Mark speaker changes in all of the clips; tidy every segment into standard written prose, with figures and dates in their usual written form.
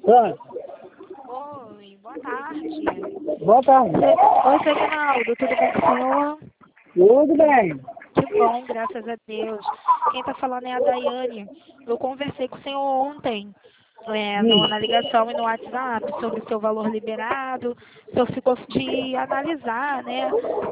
Speaker 1: Pronto.
Speaker 2: Oi, boa tarde.
Speaker 1: Boa tarde.
Speaker 2: Oi, seu Aguinaldo, tudo bem com o senhor?
Speaker 1: Tudo bem.
Speaker 2: Que bom, graças a Deus. Quem está falando é a Daiane. Eu conversei com o senhor ontem, na ligação e no WhatsApp, sobre o seu valor liberado. O senhor ficou de analisar, né?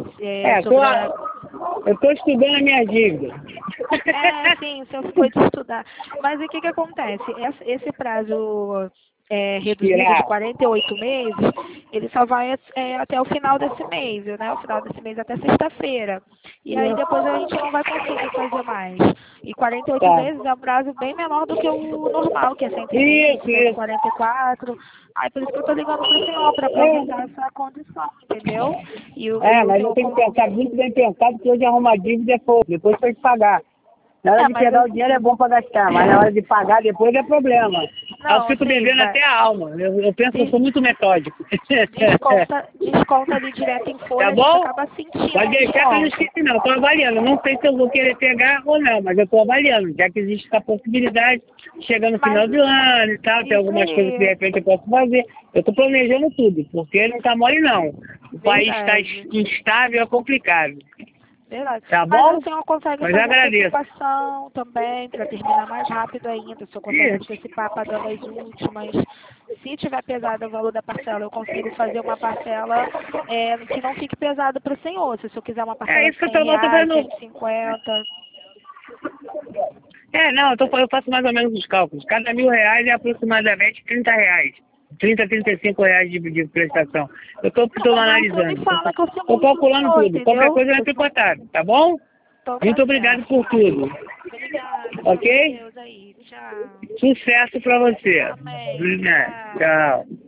Speaker 1: Eu estou estudando a minha dívida.
Speaker 2: Sim, o senhor ficou de estudar. Mas o que que acontece? Esse prazo reduzido de 48 meses, ele só vai até o final desse mês, né? O final desse mês até sexta-feira. E aí depois a gente não vai conseguir fazer mais. E 48 meses é um prazo bem menor do que o normal, que é 120, 144. Aí por isso que eu tô ligando pro senhor, para apresentar essa condição, entendeu?
Speaker 1: Mas eu tenho que pensar muito bem pensado, porque hoje arrumar dívida é pouco, depois tem que pagar. Na hora de pegar o dinheiro é bom para gastar, mas na hora de pagar depois é problema.
Speaker 2: Não,
Speaker 1: eu fico devendo até a alma. Eu penso que eu sou muito metódico.
Speaker 2: Desconta ali direto em folha,
Speaker 1: Tá
Speaker 2: a gente
Speaker 1: bom?
Speaker 2: acaba sentindo.
Speaker 1: Pode deixar que eu não esqueci não. Estou avaliando. Não sei se eu vou querer pegar ou não, mas eu estou avaliando. Já que existe essa possibilidade, chegando no final do ano e tal, tem algumas coisas que de repente eu posso fazer. Eu estou planejando tudo, porque não está mole não. O país está instável, é complicado.
Speaker 2: Verdade.
Speaker 1: Tá bom?
Speaker 2: Mas o senhor consegue fazer
Speaker 1: agradeço.
Speaker 2: antecipação também, para terminar mais rápido ainda. O senhor consegue antecipar pagando as últimas. Se tiver pesado o valor da parcela, eu consigo fazer uma parcela que não fique pesado para o senhor. Se o senhor quiser uma parcela de R$100, 150.
Speaker 1: Eu faço mais ou menos os cálculos. Cada R$1.000 é aproximadamente R$30. 30, R$35 de prestação. Eu estou analisando. Estou calculando tudo.
Speaker 2: Entendeu?
Speaker 1: Qualquer coisa vai picotar, tá bom?
Speaker 2: Então,
Speaker 1: muito obrigado por tudo.
Speaker 2: Obrigada.
Speaker 1: Ok?
Speaker 2: Deus aí. Tchau.
Speaker 1: Sucesso para você.
Speaker 2: Amém.
Speaker 1: Tchau.